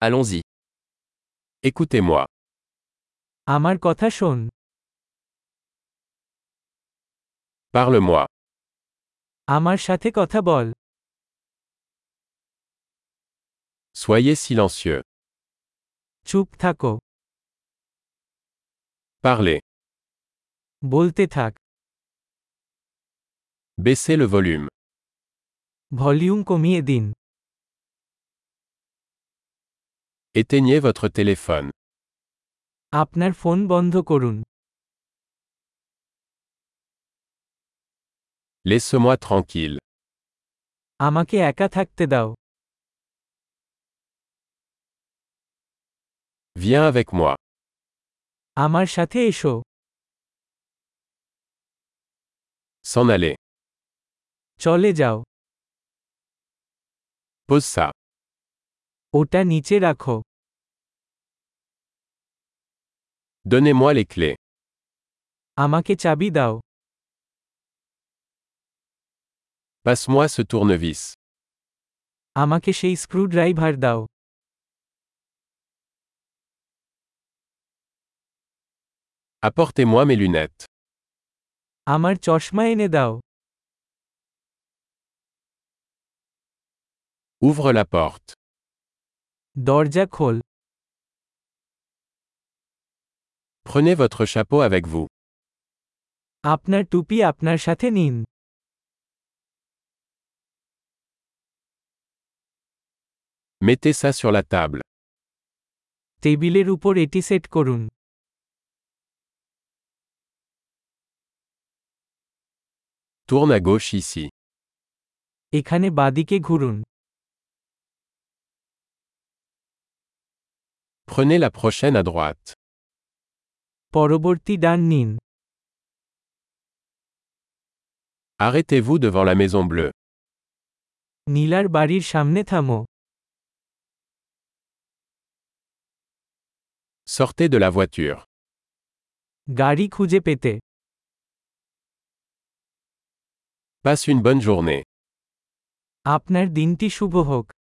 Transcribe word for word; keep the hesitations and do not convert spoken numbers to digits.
Allons-y. Écoutez-moi. আমার কথা শোন। Parle-moi. আমার সাথে কথা বল। Soyez silencieux. চুপ থাকো। Parlez. বলতে থাক। Baissez le volume. ভলিউম কমিয়ে দিন। Éteignez votre téléphone. আপনার ফোন বন্ধ করুন। Laisse-moi tranquille. আমাকে একা থাকতে দাও। Viens avec moi. আমার সাথে এসো। S'en aller. চলে যাও। Pose ça. ওটা নিচে রাখো। Donnez-moi les clés. আমাকে চাবি দাও। Passe-moi ce tournevis. আমাকে সেই স্ক্রুড্রাইভার দাও। Apportez-moi mes lunettes. আমার চশমা এনে দাও। Ouvre la porte. দরজা খোল। Prenez votre chapeau avec vous. আপনার টুপি আপনার সাথে নিন। Mettez ça sur la table. টেবিলের উপর এটি সেট করুন। Tourne à gauche ici. এখানে বাদিকে ঘুরুন। Prenez la prochaine à droite. পরবর্তী ডান নিন। Arrêtez-vous devant la maison bleue. নীলার বাড়ির সামনে থামো। Sortez de la voiture. গাড়ি খুঁজে পেতে। Passe une bonne journée. আপনার দিনটি শুভ হোক।